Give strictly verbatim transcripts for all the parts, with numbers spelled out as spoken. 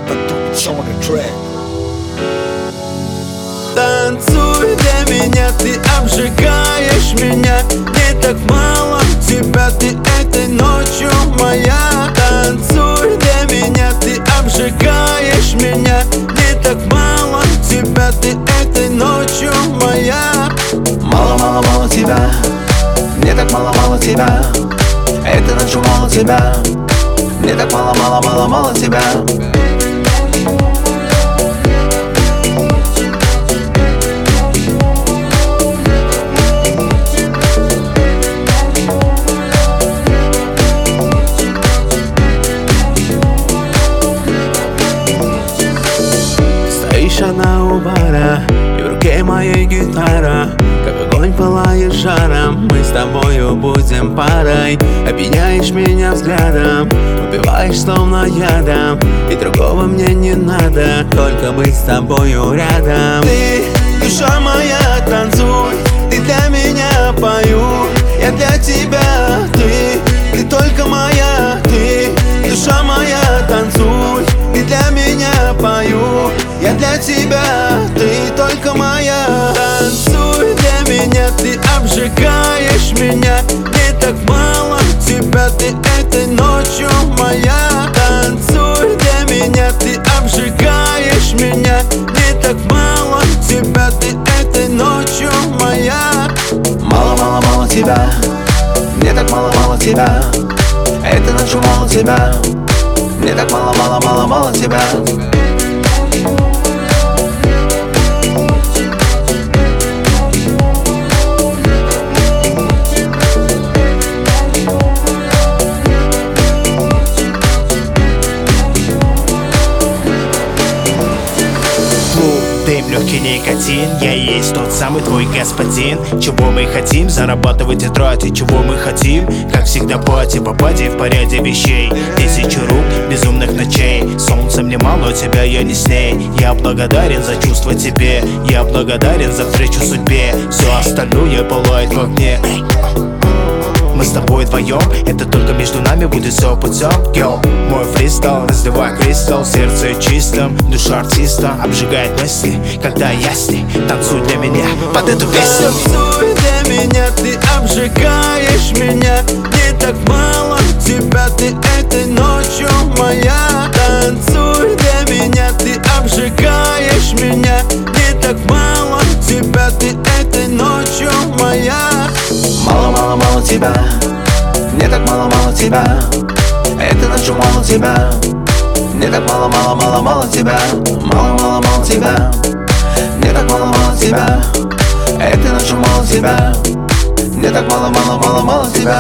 Потупить on the track. Танцуй для меня, ты обжигаешь меня. Не так мало тебя, ты этой ночью моя. Танцуй для меня, ты обжигаешь меня. Не так мало тебя, ты этой ночью моя. Мало-мало-мало тебя, мне так мало-мало тебя. Этой ночью мало тебя, мне так мало-мало-мало-мало тебя. Стоишь она у бара, и в руке моей гитара. Как огонь пылает жаром, мы с тобою будем парой. Опьяняешь меня взглядом, убиваешь словно ядом. И другого мне не надо, только быть с тобою рядом. Ты, душа моя, танцуй, ты для меня пою. Я для тебя, ты, ты только моя. Ты, душа моя, танцуй, ты для меня пою. Я для тебя, ты только моя. Танцуй для меня, ты обжигаешь меня. Не так мало тебя, ты этой ночью моя. Танцуй для меня, ты обжигаешь меня. Не так мало тебя, ты этой ночью моя. Мало-мало-мало тебя, мне так мало-мало тебя. Этой ночью мало тебя, мне так мало-мало-мало-мало тебя. Дым, легкий никотин, я и есть тот самый твой господин. Чего мы хотим? Зарабатывать и тратить. Чего мы хотим? Как всегда пати, попади в порядке вещей. Тысячи рук, безумных ночей. Солнце мне мало, тебя я не с ней. Я благодарен за чувства тебе. Я благодарен за встречу судьбе. Все остальное пылает в огне. Мы с тобой вдвоем, это только между нами будет все путем. Йоу, мой фристайл, разливай кристалл. Сердце чистым, душа артиста обжигает мысли, когда я с ней. Танцуй для меня под эту песню. Танцуй для меня, ты обжигаешь меня. Не так мало тебя, ты этой ночью моя. Танцуй для меня, ты обжигаешь меня. Не так мало тебя, ты этой ночью моя. Мало-мало-мало тебя, мне так мало-мало тебя. Этой ночью мало тебя, мне так мало-мало-мало-мало тебя. Мало-мало-мало тебя, мне так мало-мало тебя. Этой ночью мало тебя, мне так мало-мало-мало-мало тебя.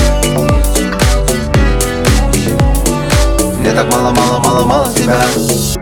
Мне так мало-мало-мало-мало тебя.